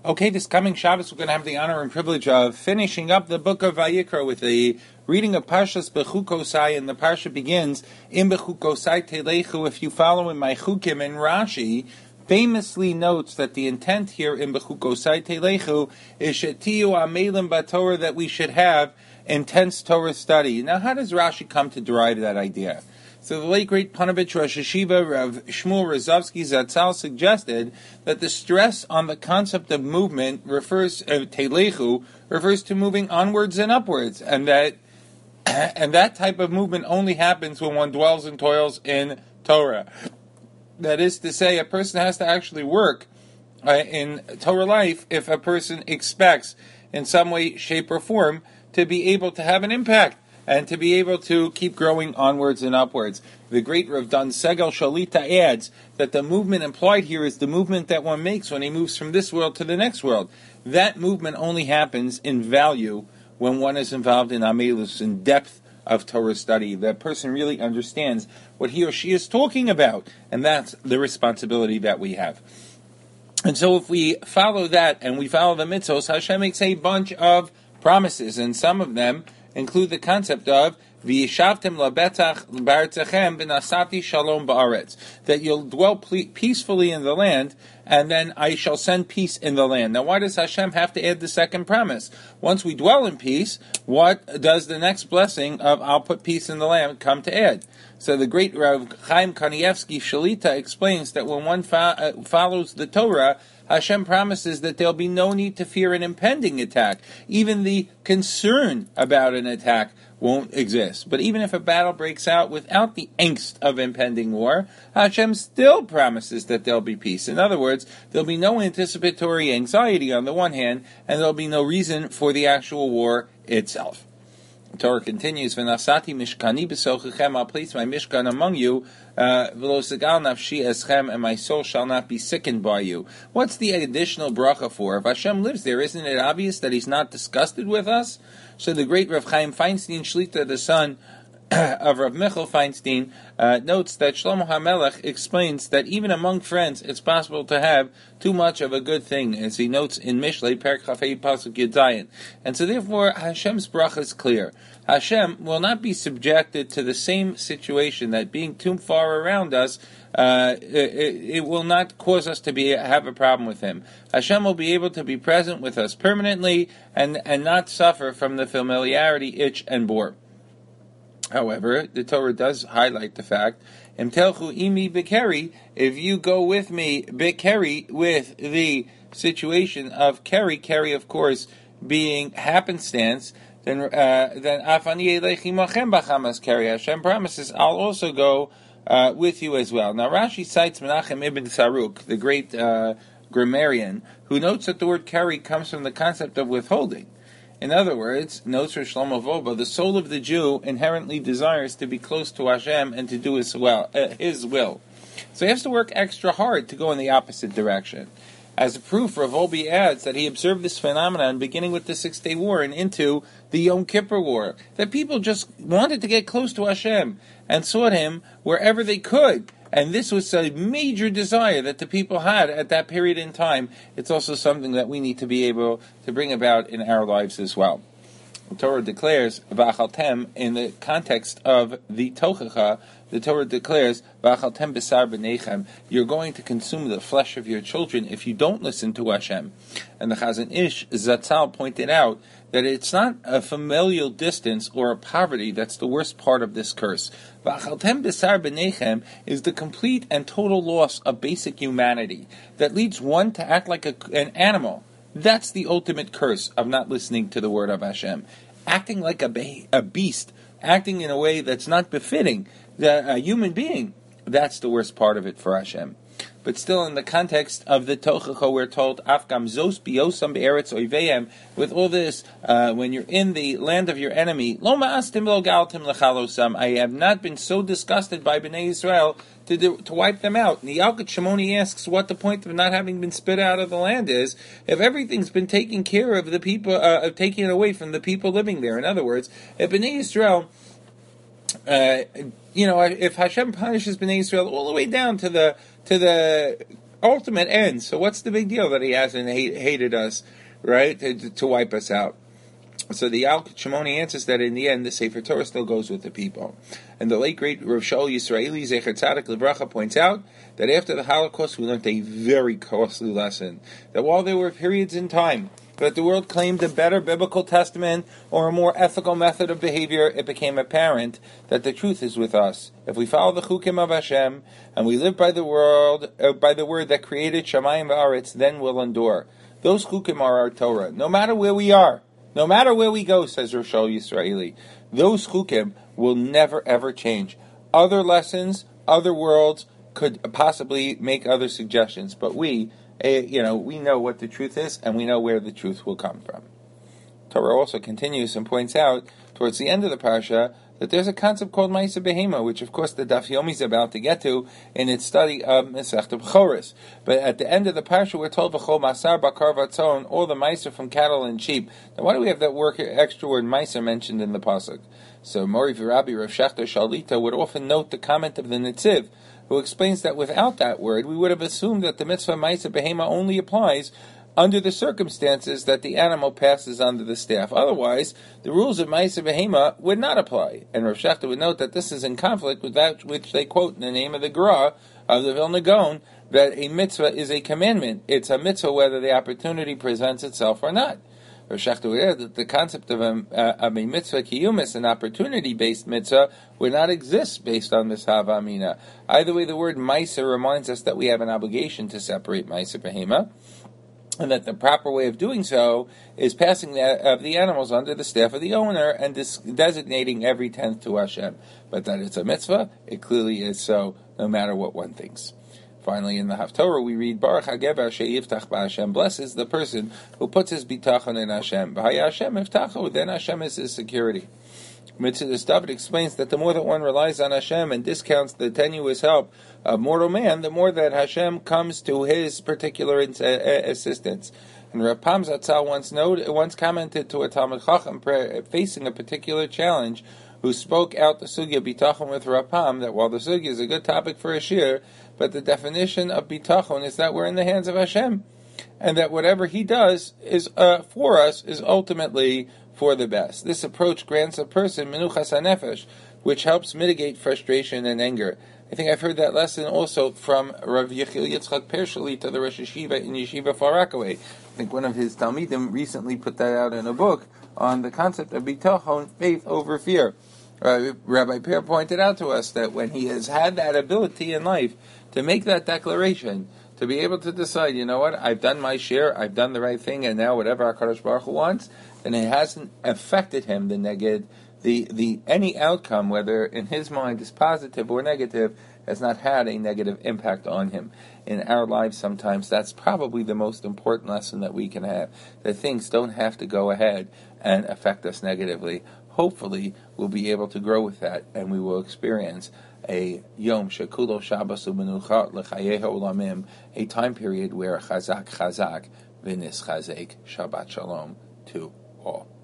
Okay, this coming Shabbos we're going to have the honor and privilege of finishing up the book of Vayikra with the reading of Parshas Bechukosai, and the Parsha begins in Bechukosai Telechu. If you follow in my Chukim, and Rashi famously notes that the intent here in Bechukosai Telechu is Shetiyu Amelim Batorah, that we should have intense Torah study. Now, how does Rashi come to derive that idea? So the late great Panovich Rosh Hashiva Rav Shmuel Rozovsky Zatzal suggested that the stress on the concept of movement telechu refers to moving onwards and upwards, and that type of movement only happens when one dwells and toils in Torah. That is to say, a person has to actually work in Torah life if a person expects in some way, shape, or form to be able to have an impact and to be able to keep growing onwards and upwards. The great Rav Dan Segel Shalita adds that the movement implied here is the movement that one makes when he moves from this world to the next world. That movement only happens in value when one is involved in amelus, in depth of Torah study. That person really understands what he or she is talking about, and that's the responsibility that we have. And so if we follow that and we follow the mitzvos, Hashem makes a bunch of promises, and some of them include the concept of V'yishavtem labetach b'aretzachem v'nasati shalom ba'aretz, that you'll dwell peacefully in the land, and then I shall send peace in the land. Now, why does Hashem have to add the second promise? Once we dwell in peace, what does the next blessing of I'll put peace in the land come to add? So the great Rav Chaim Kanievsky Shalita explains that when one follows the Torah, Hashem promises that there'll be no need to fear an impending attack. Even the concern about an attack won't exist. But even if a battle breaks out without the angst of impending war, Hashem still promises that there'll be peace. In other words, there'll be no anticipatory anxiety on the one hand, and there'll be no reason for the actual war itself. The Torah continues, "V'nasati mishkani b'sochechem, I'll place my mishkan among you, v'lo segal nafshi eschem, and my soul shall not be sickened by you." What's the additional bracha for? If Hashem lives there, isn't it obvious that He's not disgusted with us? So the great Rav Chaim Feinstein Shlita, the son of Rav Michal Feinstein, notes that Shlomo HaMelech explains that even among friends it's possible to have too much of a good thing, as he notes in Mishlei Perek Chafei Pasuk Yud Zayin. And so therefore Hashem's bracha is clear. Hashem will not be subjected to the same situation, that being too far around us, it will not cause us to have a problem with Him. Hashem will be able to be present with us permanently and not suffer from the familiarity, itch, and bore. However, the Torah does highlight the fact, Imtelchu imi bekeri, if you go with me, bekeri, with the situation of keri of course being happenstance, then afani elechi machem bachamas keri. Hashem promises, I'll also go with you as well. Now Rashi cites Menachem ibn Saruk, the great grammarian, who notes that the word keri comes from the concept of withholding. In other words, notes for Shlomo Voba, the soul of the Jew inherently desires to be close to Hashem and to do His will. So he has to work extra hard to go in the opposite direction. As a proof, Rav Wolbe adds that he observed this phenomenon beginning with the 6-Day War and into the Yom Kippur War, that people just wanted to get close to Hashem and sought Him wherever they could. And this was a major desire that the people had at that period in time. It's also something that we need to be able to bring about in our lives as well. The Torah declares, V'achaltem, in the context of the Tochacha, the Torah declares, V'achaltem b'sar b'neichem, you're going to consume the flesh of your children if you don't listen to Hashem. And the Chazon Ish Zatzal pointed out that it's not a familial distance or a poverty that's the worst part of this curse. V'achaltem b'sar b'neichem is the complete and total loss of basic humanity that leads one to act like an animal. That's the ultimate curse of not listening to the word of Hashem. Acting like a beast, acting in a way that's not befitting a human being. That's the worst part of it for Hashem. But still, in the context of the Tochacha, we're told, Afgam zos biosam be'eretz oiveyem, with all this, when you're in the land of your enemy, lo ma'astim lo galtim lechalosam, I have not been so disgusted by Bnei Israel to wipe them out. Yalkut Shimoni asks what the point of not having been spit out of the land is, if everything's been taken care of, the people, taken away from the people living there. In other words, if Bnei Israel, if Hashem punishes Bnei Israel all the way down to the ultimate end. So what's the big deal that he hasn't hated us, right, to wipe us out? So the Al Shimoni answers that in the end, the Sefer Torah still goes with the people. And the late great Rav Shaul Yisraeli Zecher Tzadik Livracha points out that after the Holocaust, we learned a very costly lesson. That while there were periods in time that the world claimed a better biblical testament or a more ethical method of behavior, it became apparent that the truth is with us. If we follow the chukim of Hashem and we live by the word that created Shamayim v'aretz, then we'll endure. Those chukim are our Torah, no matter where we are. No matter where we go, says Rav Shaul Yisraeli, those chukim will never ever change. Other lessons, other worlds could possibly make other suggestions, but we know what the truth is, and we know where the truth will come from. Torah also continues and points out towards the end of the parsha that there's a concept called Ma'aseh Behema, which of course the Daf Yomi is about to get to in its study of Masechta Bechoros. But at the end of the parsha, we're told V'chol Masar Bakar Vatzon, all the Ma'aser from cattle and sheep. Now, why do we have that extra word Ma'aser mentioned in the pasuk? So Mori V'Rabbi Rav Shachter Shalita would often note the comment of the Netziv, who explains that without that word, we would have assumed that the mitzvah Ma'aseh Behema only applies under the circumstances that the animal passes under the staff. Otherwise, the rules of Ma'aseh Behema would not apply. And Rav Shachter would note that this is in conflict with that which they quote in the name of the Gra of the Vilna Gaon, that a mitzvah is a commandment. It's a mitzvah whether the opportunity presents itself or not. Rav Shachter would add that the concept of a mitzvah kiyumis, an opportunity-based mitzvah, would not exist based on this hava amina. Either way, the word Ma'aseh reminds us that we have an obligation to separate Ma'aseh Behema, and that the proper way of doing so is passing the animals under the staff of the owner and designating every tenth to Hashem. But that it's a mitzvah, it clearly is so, no matter what one thinks. Finally, in the Haftorah, we read, Baruch HaGever sheyiftach b'Hashem, blesses the person who puts his bitachon in Hashem. B'haya Hashem iftachu, then Hashem is his security. Mitzvah David explains that the more that one relies on Hashem and discounts the tenuous help of mortal man, the more that Hashem comes to his particular assistance. And Rav Pam Zatzal once commented to a Talmud Chacham facing a particular challenge, who spoke out the sugya bitachon with Rav Pam, that while the sugya is a good topic for a shir, but the definition of bitachon is that we're in the hands of Hashem, and that whatever He does is for us is ultimately for the best. This approach grants a person menuchas hanefesh, which helps mitigate frustration and anger. I think I've heard that lesson also from Rav Yechiel Yitzchak Pershali to the Rosh Yeshiva in Yeshiva Far Rockaway. I think one of his Talmidim recently put that out in a book on the concept of bitachon, faith over fear. Rabbi Per pointed out to us that when he has had that ability in life to make that declaration, to be able to decide, you know what, I've done my share, I've done the right thing, and now whatever HaKadosh Baruch Hu wants, then it hasn't affected him, any outcome, whether in his mind is positive or negative, has not had a negative impact on him. In our lives, sometimes that's probably the most important lesson that we can have, that things don't have to go ahead and affect us negatively. Hopefully, we'll be able to grow with that, and we will experience a Yom Shekulo Shabbos U'Menucha L'Chayei Ha'olamim, a time period where Chazak Chazak V'nis Chazek Shabbat Shalom to all.